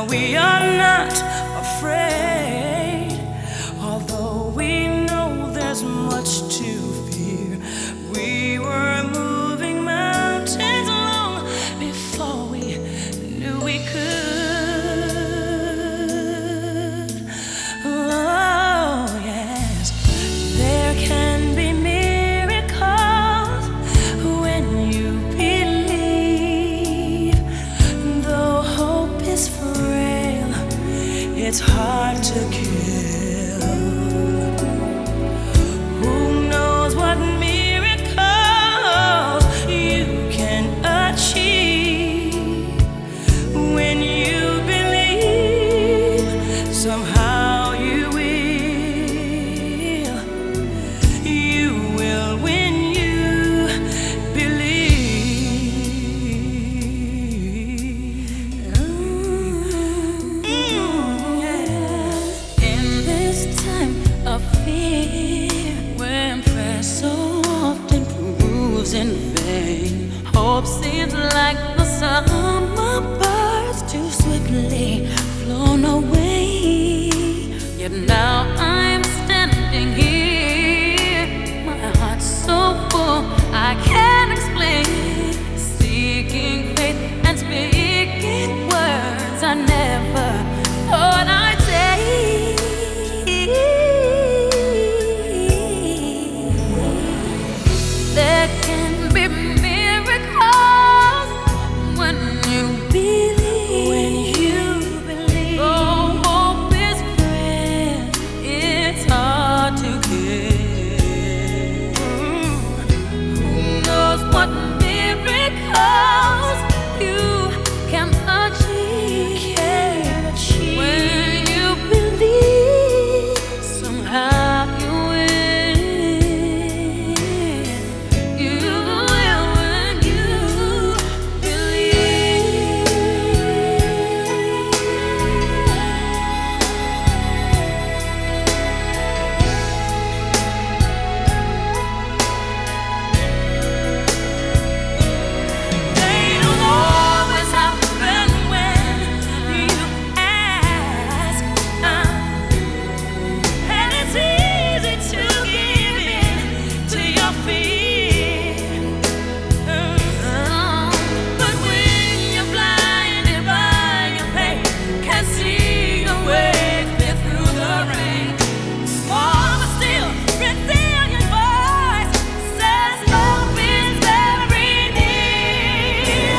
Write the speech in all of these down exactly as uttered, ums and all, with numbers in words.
we are not afraid, although we know there's much to fear. We were moving mountains long before we knew we could. Oh, yes, there can be miracles when you believe. Though hope is frail, it's hard to kill. Who knows what miracles you can achieve when you believe? Somehow you will. You will when you believe. Mm, yeah. In this time of fear, when prayer so often proves in vain, hope seems like the summer birds too swiftly flown away. Yet now I'm standing here, my heart's so full I can't explain, seeking faith and speaking words I never thought I'd say. There can be miracles when you believe. When you believe. Oh, hope is frail, it's hard to get. Who knows what miracles you can achieve Can achieve. when you believe? Somehow you will. You will when you They don't always happen when you ask, and it's easy to give in to your fear. But when you're blinded by your pain, can't see your way clear through the rain, small but still resilient voice says hope is very near.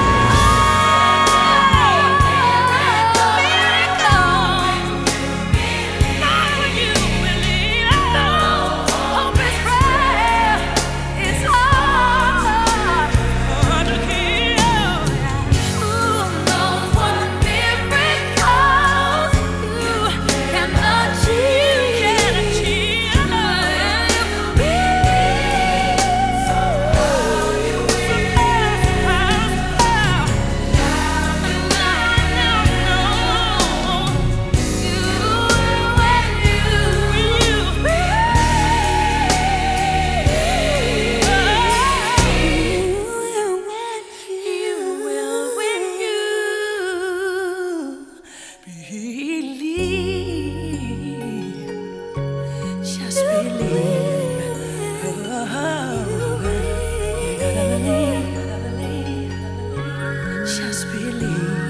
Just believe. Oh, just believe.